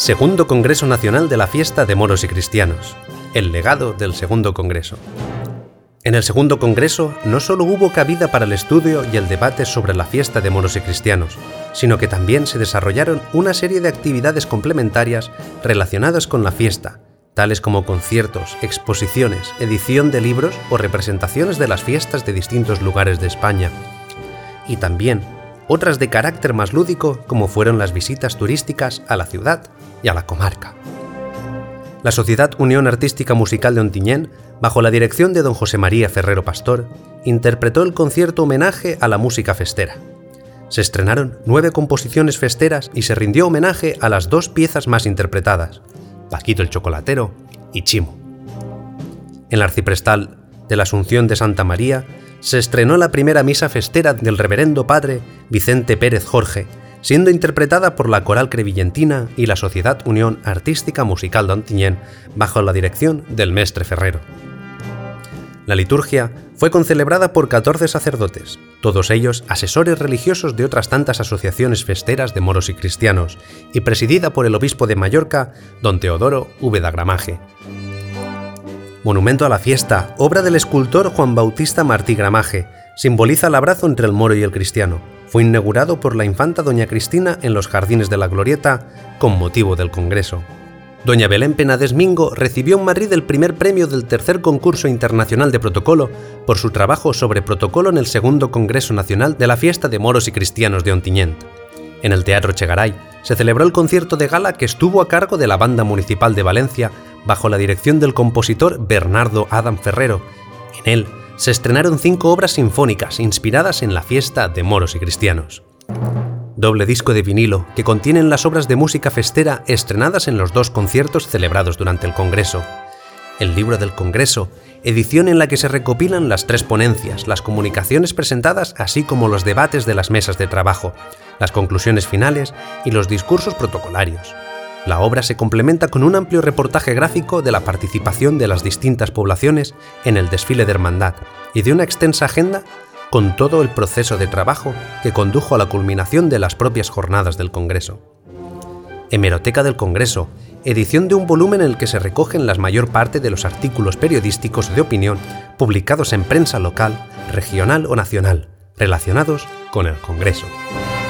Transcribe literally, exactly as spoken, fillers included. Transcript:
Segundo Congreso Nacional de la Fiesta de Moros y Cristianos. El legado del Segundo Congreso. En el Segundo Congreso no solo hubo cabida para el estudio y el debate sobre la fiesta de moros y cristianos, sino que también se desarrollaron una serie de actividades complementarias relacionadas con la fiesta, tales como conciertos, exposiciones, edición de libros o representaciones de las fiestas de distintos lugares de España. Y también otras de carácter más lúdico, como fueron las visitas turísticas a la ciudad y a la comarca. La Sociedad Unión Artística Musical de Ontinyent, bajo la dirección de don José María Ferrero Pastor, interpretó el concierto homenaje a la música festera. Se estrenaron nueve composiciones festeras y se rindió homenaje a las dos piezas más interpretadas, Paquito el Chocolatero y Chimo. En la arciprestal de la Asunción de Santa María se estrenó la primera misa festera del reverendo padre Vicente Pérez Jorge, siendo interpretada por la Coral Crevillentina y la Sociedad Unión Artística Musical de Ontinyent, bajo la dirección del mestre Ferrero. La liturgia fue concelebrada por catorce sacerdotes, todos ellos asesores religiosos de otras tantas asociaciones festeras de moros y cristianos, y presidida por el obispo de Mallorca, don Teodoro Úbeda Gramaje. Monumento a la fiesta, obra del escultor Juan Bautista Martí Gramaje, simboliza el abrazo entre el moro y el cristiano. Fue inaugurado por la infanta doña Cristina en los jardines de la Glorieta con motivo del Congreso. Doña Belén Penades Mingo recibió en Madrid el primer premio del tercer concurso internacional de protocolo por su trabajo sobre protocolo en el Segundo Congreso Nacional de la Fiesta de Moros y Cristianos de Ontinyent. En el Teatro Chegaray se celebró el concierto de gala que estuvo a cargo de la Banda Municipal de Valencia bajo la dirección del compositor Bernardo Adam Ferrero. En él se estrenaron cinco obras sinfónicas inspiradas en la fiesta de moros y cristianos. Doble disco de vinilo que contienen las obras de música festera estrenadas en los dos conciertos celebrados durante el Congreso. El libro del Congreso, edición en la que se recopilan las tres ponencias, las comunicaciones presentadas, así como los debates de las mesas de trabajo, las conclusiones finales y los discursos protocolarios. La obra se complementa con un amplio reportaje gráfico de la participación de las distintas poblaciones en el desfile de hermandad y de una extensa agenda con todo el proceso de trabajo que condujo a la culminación de las propias jornadas del Congreso. Hemeroteca del Congreso, edición de un volumen en el que se recogen la mayor parte de los artículos periodísticos de opinión publicados en prensa local, regional o nacional, relacionados con el Congreso.